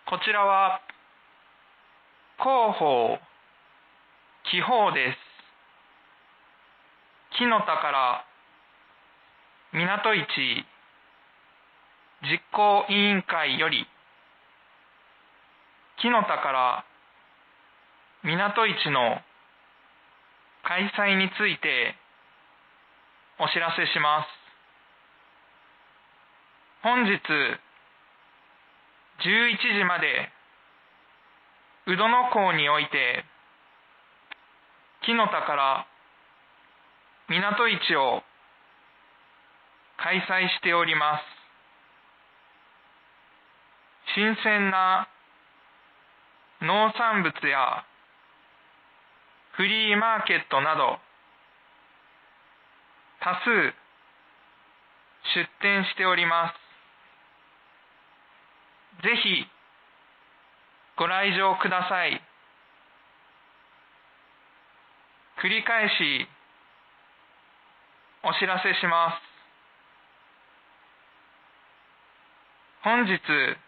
こちらは広報、記法です。木の宝、港市実行委員会より、木の宝、港市の開催についてお知らせします。本日11時まで宇土の港において木の宝港市を開催しております。新鮮な農産物やフリーマーケットなど多数出店しております。ぜひご来場ください。繰り返しお知らせします。本日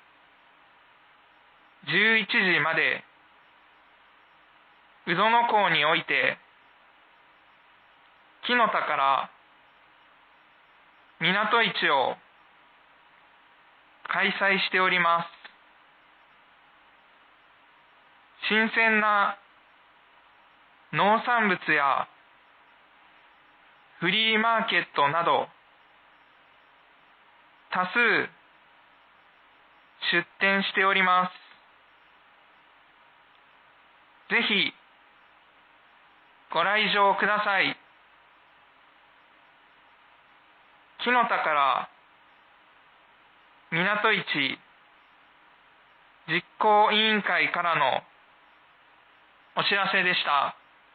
11時まで宇土の港において木の宝港市を開催しております。新鮮な農産物やフリーマーケットなど多数出店しております。ぜひご来場ください。木の宝港市実行委員会からのお知らせでした。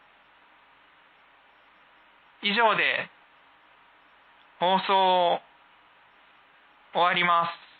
以上で放送を終わります。